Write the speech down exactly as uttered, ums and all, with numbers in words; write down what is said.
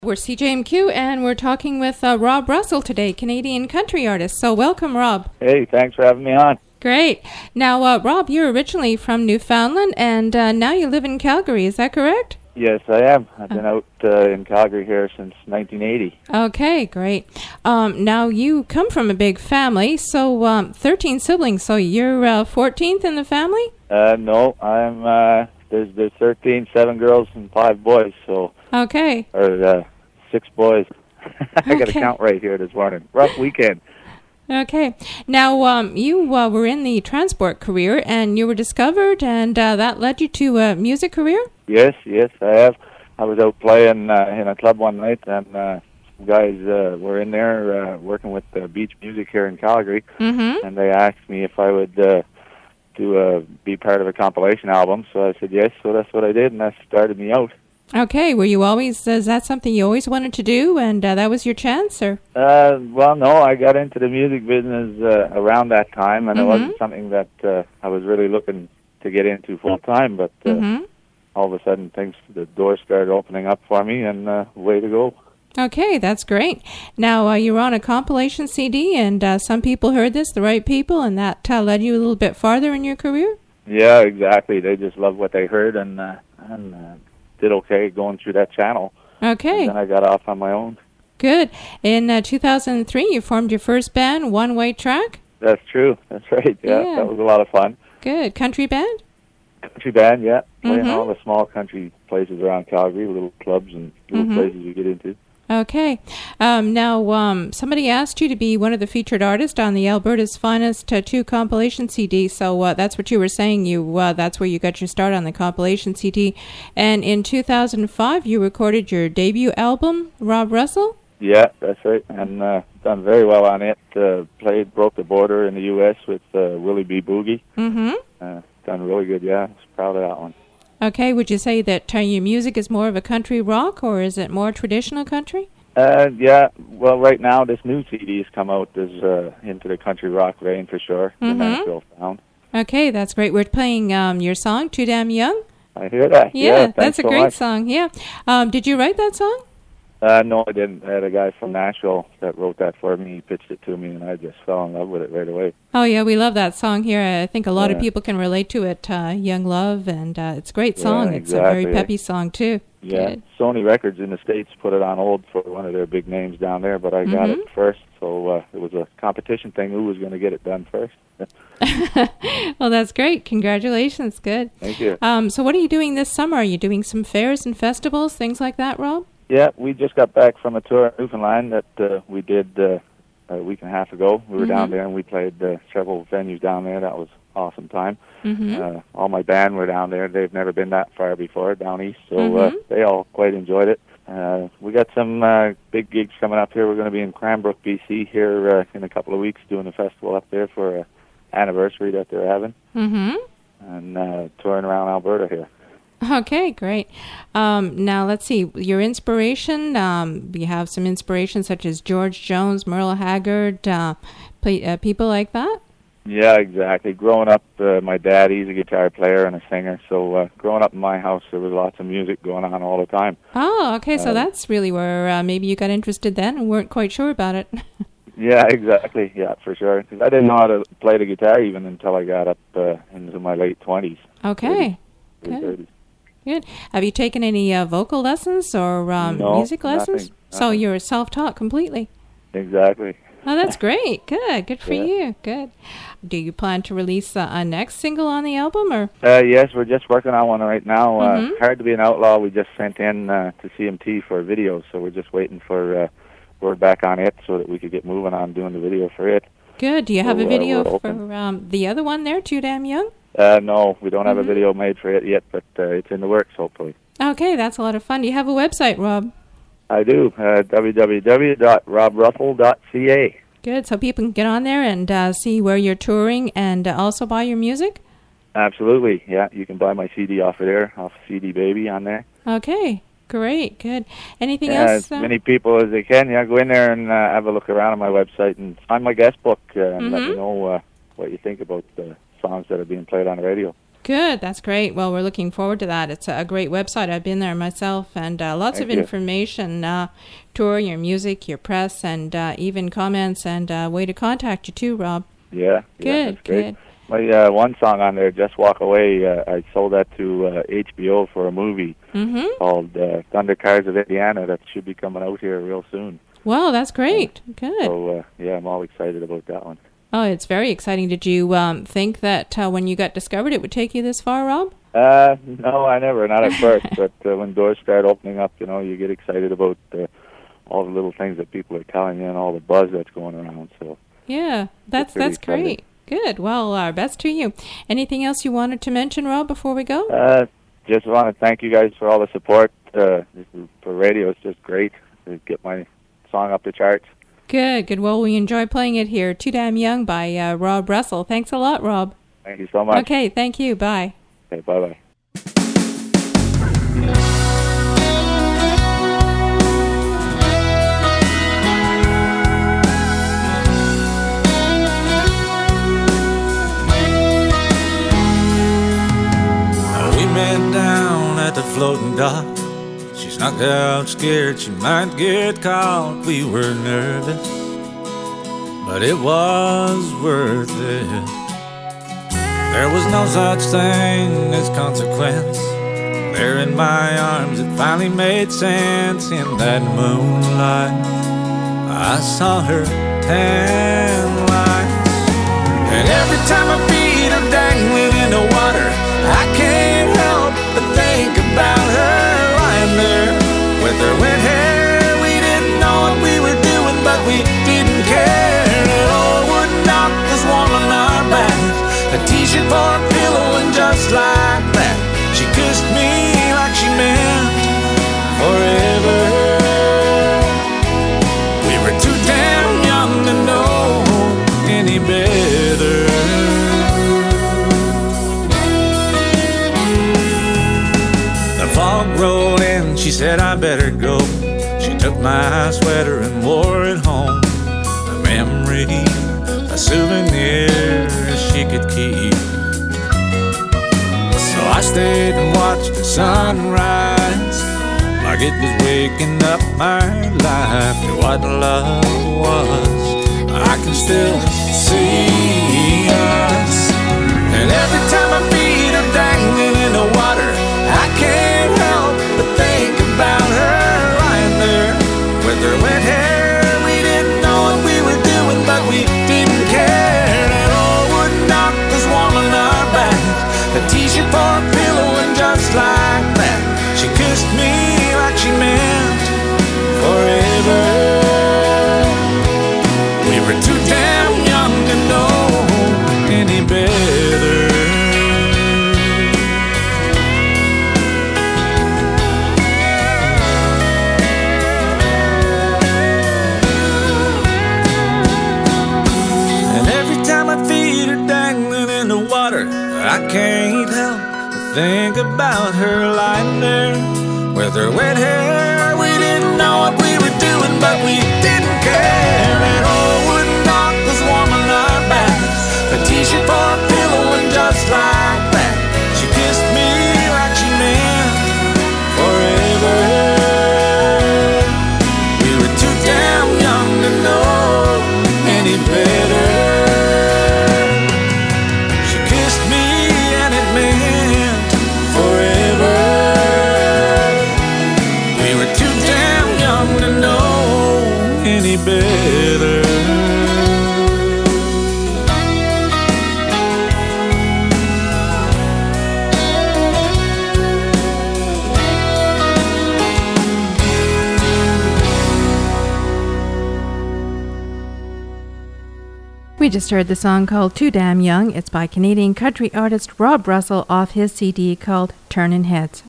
We're C J M Q, and we're talking with uh, Rob Russell today, Canadian country artist. So welcome, Rob. Hey, thanks for having me on. Great. Now, uh, Rob, you're originally from Newfoundland, and uh, now you live in Calgary. Is that correct? Yes, I am. I've been out uh, in Calgary here since nineteen eighty. Okay, great. Um, now, you come from a big family, so um, thirteen siblings, so you're uh, fourteenth in the family? Uh, no, I'm, uh, there's, there's thirteen, seven girls and five boys, so... Okay. Or uh, six boys. I got to Okay. count right here this morning. Rough weekend. Okay. Now, um, you uh, were in the transport career, and you were discovered, and uh, that led you to a music career? Yes, yes, I have. I was out playing uh, in a club one night, and uh, some guys uh, were in there uh, working with uh, beach music here in Calgary, Mm-hmm. and they asked me if I would uh, do uh, be part of a compilation album. So I said yes, so that's what I did, and that started me out. Okay. Were you always, is that something you always wanted to do, and uh, that was your chance, or? Uh, well, no, I got into the music business uh, around that time, and Mhm. it wasn't something that uh, I was really looking to get into full time. But uh, Mm-hmm. all of a sudden, things the doors started opening up for me, and uh, way to go. Okay, that's great. Now, uh, you were on a compilation C D, and uh, some people heard this, the right people, and that uh, led you a little bit farther in your career? Yeah, exactly. They just loved what they heard, and uh, and uh, did okay going through that channel. Okay, And then I got off on my own. good. In uh, two thousand three, you formed your first band, One Way Track? That's true. That's right. Yeah, Yeah. that was a lot of fun. Good. Country band? Country band, yeah. Playing Mhm. all the small country places around Calgary, little clubs and little Mhm. places you get into. Okay. Um, now, um, somebody asked you to be one of the featured artists on the Alberta's Finest uh, two compilation C D, so uh, that's what you were saying. You uh, That's where you got your start on the compilation C D. And in two thousand five, you recorded your debut album, Rob Russell? Yeah, that's right. And uh, done very well on it. Uh, played Broke the Border in the U S with uh, Willie B. Boogie. Mm-hmm. Uh, done really good, yeah. I was proud of that one. Okay, would you say that uh, your music is more of a country rock, or is it more traditional country? Uh, yeah, well, right now this new C D has come out is uh, into the country rock vein for sure, Mhm. the Nashville sound. Okay, that's great. We're playing um, your song, Too Damn Young. I hear that. Yeah, Yeah, that's thanks a so great much. song. Yeah. Um, did you write that song? Uh, no, I didn't. I had a guy from Nashville that wrote that for me. He pitched it to me, and I just fell in love with it right away. Oh, yeah, we love that song here. I think a lot of Yeah. people can relate to it, uh, Young Love, and uh, it's a great song. Yeah, It's a very exactly. peppy song, too. Yeah, Good. Sony Records in the States put it on hold for one of their big names down there, but I got Mhm. it first, so uh, it was a competition thing. Who was going to get it done first? Well, that's great. Congratulations. Good. Thank you. Um, so what are you doing this summer? Are you doing some fairs and festivals, things like that, Rob? Yeah, we just got back from a tour in Newfoundland that uh, we did uh, a week and a half ago. We were down Mhm. there and we played uh, several venues down there. That was awesome time. Mm-hmm. Uh, all my band were down there. They've never been that far before down east, so uh, Mhm. they all quite enjoyed it. Uh, we got some uh, big gigs coming up here. We're going to be in Cranbrook, B C here uh, in a couple of weeks doing a festival up there for an anniversary that they're having, Mm-hmm. and uh, touring around Alberta here. Okay, great. Um, now, let's see. Your inspiration, um, you have some inspiration such as George Jones, Merle Haggard, uh, play, uh, people like that? Yeah, exactly. Growing up, uh, my dad, he's a guitar player and a singer, so uh, growing up in my house, there was lots of music going on all the time. Oh, okay. So Um, that's really where uh, maybe you got interested then and weren't quite sure about it. Yeah, exactly. Yeah, for sure. 'Cause I didn't know how to play the guitar even until I got up uh, into my late twenties. Okay. early Good. thirties. Good. Have you taken any uh, vocal lessons or um, No, music lessons? nothing, So nothing. you're self-taught completely. Exactly. Oh, that's great. Good. Good for Yeah. you. Good. Do you plan to release uh, a next single on the album, or? Uh, yes, we're just working on one right now. Uh, Mhm. Hard to be an Outlaw, we just sent in uh, to C M T for a video, so we're just waiting for uh, word back on it so that we could get moving on doing the video for it. Good. Do you have So, a uh, video we're for open. um, the other one there, Too Damn Young? Uh, no, we don't have Mhm. a video made for it yet, but uh, it's in the works, hopefully. Okay, that's a lot of fun. Do you have a website, Rob? I do. Uh, w w w dot rob russell dot c a. Good. So people can get on there and uh, see where you're touring and uh, also buy your music? Absolutely, yeah. You can buy my C D off of there, off C D Baby on there. Okay. Great. Good. Anything Yeah, else? as uh, many people as they can. Yeah, go in there and uh, have a look around on my website and find my guest book uh, and let me Mhm. know uh, what you think about the songs that are being played on the radio. Good, that's great. Well, we're looking forward to that. It's a great website. I've been there myself, and uh, lots Thank of you. information, uh, tour, your music, your press, and uh, even comments, and a uh, way to contact you too, Rob. Yeah, Good, yeah, that's great. good. My uh, one song on there, Just Walk Away, uh, I sold that to uh, H B O for a movie Mm-hmm. called uh, Thunder Cars of Indiana that should be coming out here real soon. Wow, that's great. Good. So, uh, yeah, I'm all excited about that one. Oh, it's very exciting. Did you um, think that uh, when you got discovered it would take you this far, Rob? Uh, no, I never, not at first, but uh, when doors start opening up, you know, you get excited about uh, all the little things that people are telling you and all the buzz that's going around, so. Yeah, that's pretty that's great. Good. Well, our best to you. Anything else you wanted to mention, Rob, before we go? Uh, just want to thank you guys for all the support. Uh, this is, for radio, it's just great to get my song up the charts. Good, good. Well, we enjoy playing it here. Too Damn Young by uh, Rob Russell. Thanks a lot, Rob. Thank you so much. Okay, thank you. Bye. Okay, bye-bye. We met down at the floating dock. She's knocked out, scared she might get caught. We were nervous, but it was worth it. There was no such thing as consequence. There in my arms, it finally made sense. In that moonlight, I saw her tan lines. And every time my feet are dangling in the water, I can't help but think about her lying there with her wet hair. We didn't know what we were doing, but we didn't care. An old wooden dock was warm on our backs, a t-shirt for a pillow, and just like that, she kissed me like she meant forever. We were too damn young to know any better. The fog rolled in, she said I better go. She took my sweater and wore it home, a memory, a souvenir she could keep. So I stayed and watched the sunrise, like it was waking up my life to what love was. I can still see us. And every time my feet are dangling in the water, I can't help but think about her lying there with her wet hair. We didn't know what we were doing, but we didn't care. That old wooden dock was warm on our backs, a t-shirt for a pillow, and just like that, she kissed me like she meant forever. We were too damn young to know any better. And every time my feet are dangling in the water, I can't help but think about her lying there with her wet hair. We didn't know what we were doing, but we didn't care. That old wooden dock was warm on our backs, a t-shirt for a pillow, and just like that, she kissed me like she meant forever. We were too damn young to know any better. She kissed me and it meant forever. We were too damn young to know any better. We just heard the song called Too Damn Young. It's by Canadian country artist Rob Russell off his C D called Turnin' Heads.